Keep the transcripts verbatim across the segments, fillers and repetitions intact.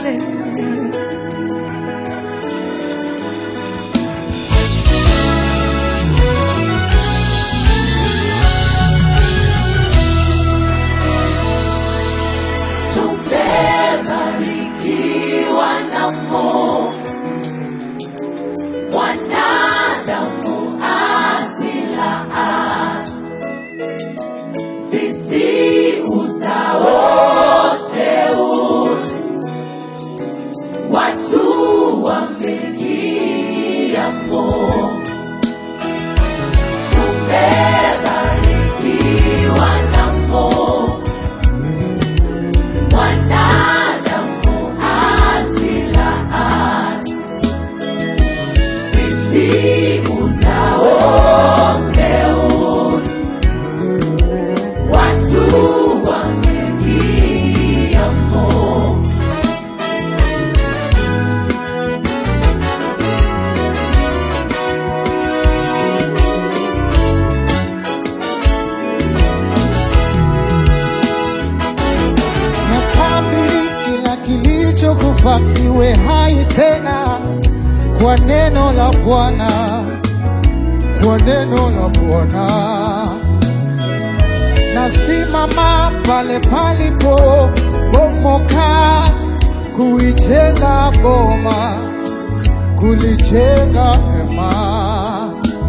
milele. Tumebarikiwa na Mungu, wanadamu asilaani, sisi uzao teule, watu wameingia Mungu. Tumebarikiwa na Mungu, wanadamu asilaani, sisi uzao teule, watu wameingia Mungu. Natabiri kila kilichokufa kiwe hai tena kwa neno la Bwana, kwa neno la Bwana. Nasimama pale palipo bomoka, kuijenga boma, kulijenga hema.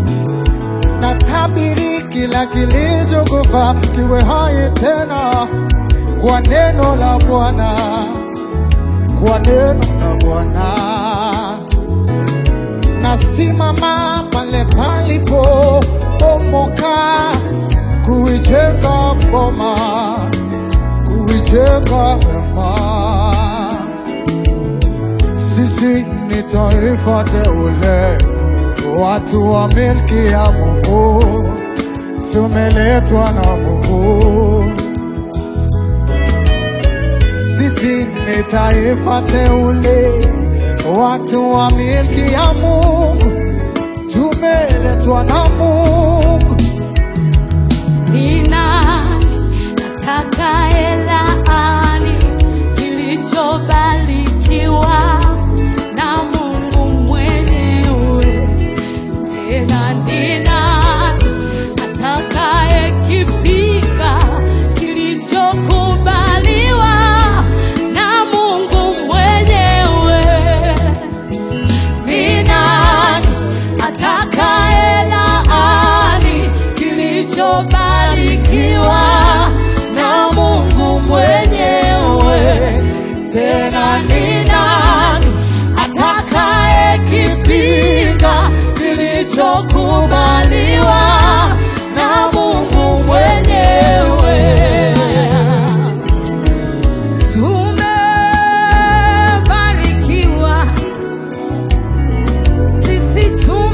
Natabiri kila kilichokufa kiwe hai tena kwa neno la Bwana, kwa neno la Bwana. Nasimama pale palipo bomoka, kuijenga boma, kuijenga hema. Sisi ni taifa teule, watu wa milki ya Mungu, tumeletwa na Mungu. Sisi ni taifa teule, watu wa milki ya Mungu, tumeletwa na Mungu. Nina atakayelaani kilichobarikiwa na Mungu mwenyewe. Tena nina atakayekipinga kilichokubaliwa na Mungu mwenyewe. Ni nani atakayelaani kilichobarikiwa na Mungu mwenyewe? Tena ni nani atakayekipinga kilichokubaliwa na Mungu mwenyewe? Tumebarikiwa, sisi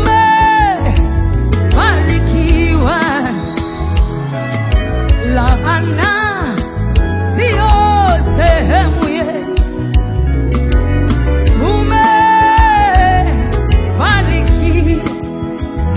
tumebarikiwa, laana sio sehemu yetu. Tumebarikiwa,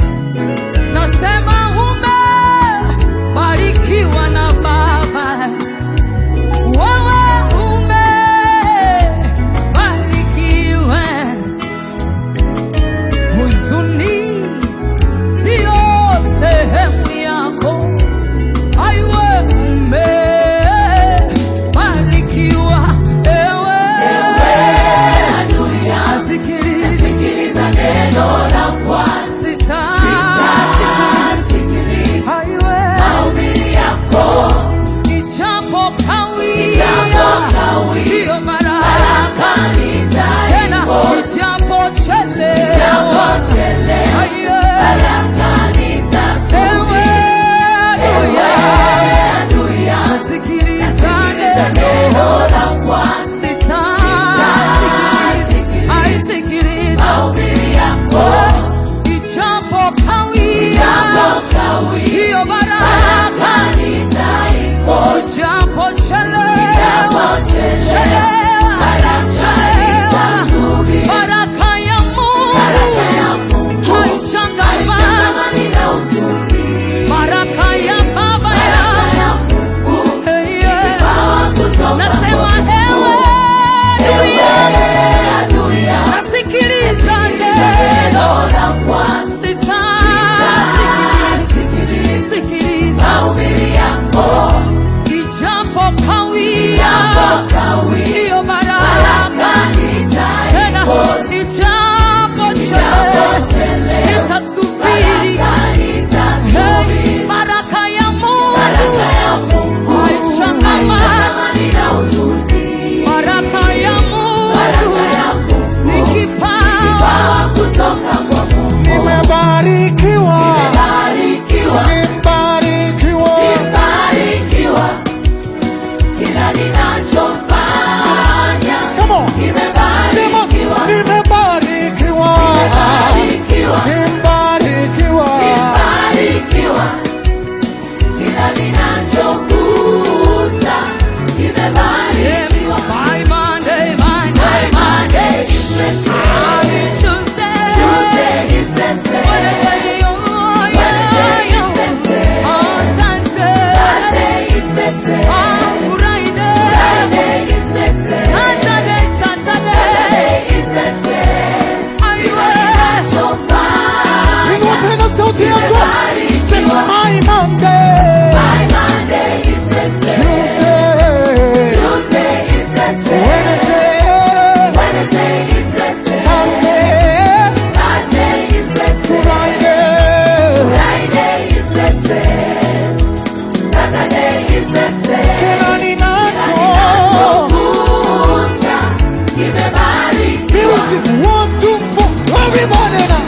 nimebarikiwa, Nimebarikiwa. nimebarikiwa. Nimebarikiwa. Kila ninachofanya. Come on. Sema, Nimebarikiwa. nimebarikiwa, Nimebarikiwa. nimebarikiwa. Nimebarikiwa. Kila ninachogusa. Nimebarikiwa. My Monday, my My Monday is blessed. Tuesday, Tuesday is blessed. Wednesday, oh, yeah, Wednesday is yeah. blessed. On Thursday, Thursday is blessed. on Friday, Friday is blessed. Saturday, Saturday, Saturday is blessed. Aywe. Ninachofanya. Inua tena sauti yako. Nimebarikiwa. Sema, my Monday, My Monday is blessed. Tuesday, Tuesday is blessed. Wednesday, Wednesday is blessed. Thursday, Thursday is blessed. Friday. Friday is blessed. Saturday is blessed. Kila ninacho. Ninachogusa kimebarikiwa. Music, one, two, four, everybody now.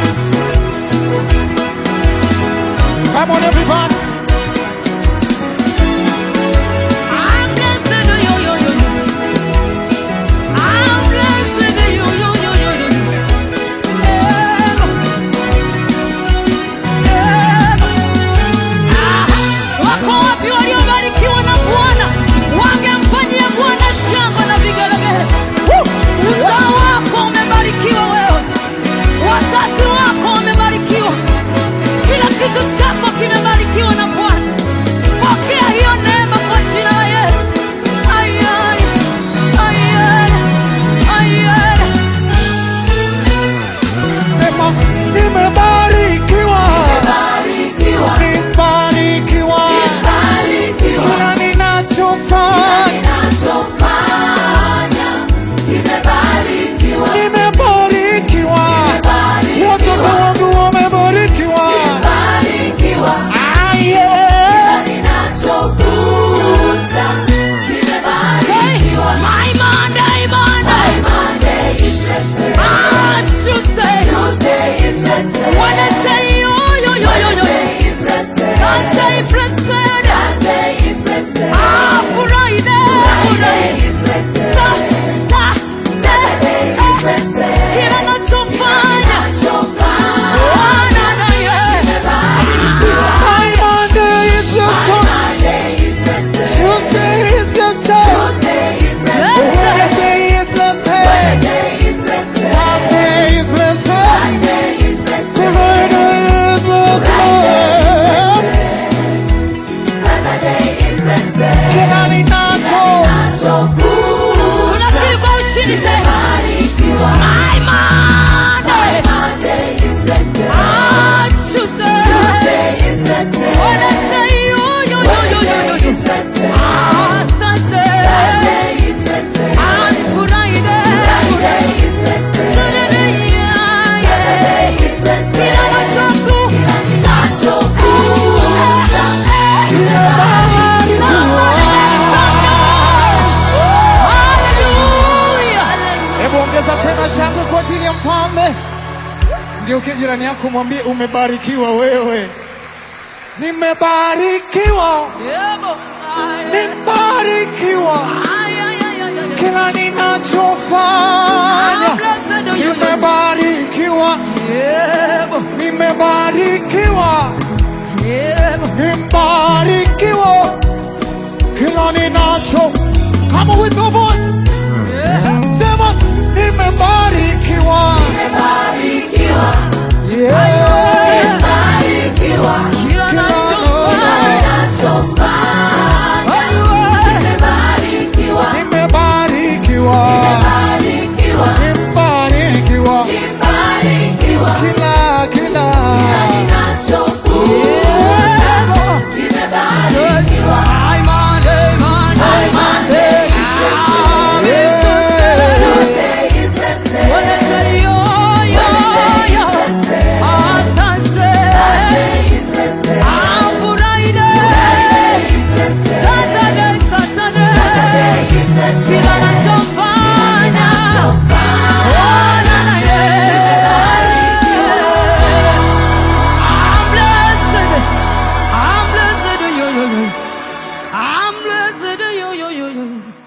Come on, everybody. I'm blessed, yo, yo, yo, yo. I'm blessed, yo, yo, yo, yo, yo. Ego. Ego. Ah, wako wapi waliobarikiwa na Bwana? Wangemfanyia Bwana shangwe na vigelegele. Woo! Uzao wako umebarikiwa wewe. Wazazi wako wamebarikiwa. Kila kitu chako kimebarikiwa na Bwana. Pokea hiyo neema kwa jina la Yesu. Ayaya, ayaya, ayaya. Sema, nimebarikiwa, Nimebarikiwa. nimebarikiwa. Nimebarikiwa. Kila ninachofanya, Ninachofanya kimebarikiwa. nimebarikiwa. Watoto wangu wamebarikiwa. Nimebarikiwa. Ah, yeah. Ninachogusa Say, kimebarikiwa. my Monday, Monday. My Monday is blessed. Ah, Tuesday. Tuesday is blessed. Wednesday, yo, yo, yo, yo, yo. Wednesday is blessed. Thursday, blessed. Thursday is blessed. Ah, Friday, Friday is blessed. Saturday is blessed. kila nachofanya Ninachofanya Bwana naye. kimebarikiwa. My Monday is My blessed. Monday is blessed. Tuesday is blessed. Tuesday is blessed. Wednesday is blessed. Wednesday is blessed. Thursday is blessed. Friday is blessed. Friday is blessed. Saturday is blessed. Kila ninacho. Ninachogusa Tunakiri kwa ushindi tena. kimebarikiwa. My Monday. Monday is blessed. Ah, Tuesday. Tuesday is blessed. Wednesday, yo, yo, yo, yo, yo, yo, Wednesday yo. is blessed. Ah, Thursday. Thursday is blessed. And Friday. Friday is blessed. Saturday, yeah, yeah. Saturday is blessed. Kila nachoku- Kila ninachogusa Hallelujah. Hebu ongeza tena shangwe kwa ajili ya mfalme. Mgeukie jirani yako, mwambie umebarikiwa wewe. Nimebarikiwa, Yebo. nimebarikiwa. Ay, ay, ay, ay, ay, ay. Kila ninachofanya, I'm blessed, yo, yo, yo. nimebarikiwa, Yebo. nimebarikiwa, Yebo. nimebarikiwa. Kila ninacho. Come on with your voice. Yebo. Sema, nimebarikiwa. Nimebarikiwa. Yeah. Nimebarikiwa. Kila nachofanya. Ninachofanya Aywe. kimebarikiwa. Nimebarikiwa, Nimebarikiwa. nimebarikiwa. Nimebarikiwa. Kila kila Ninachogusa kimebarikiwa. My Monday, Monday, My Monday is blessed. you.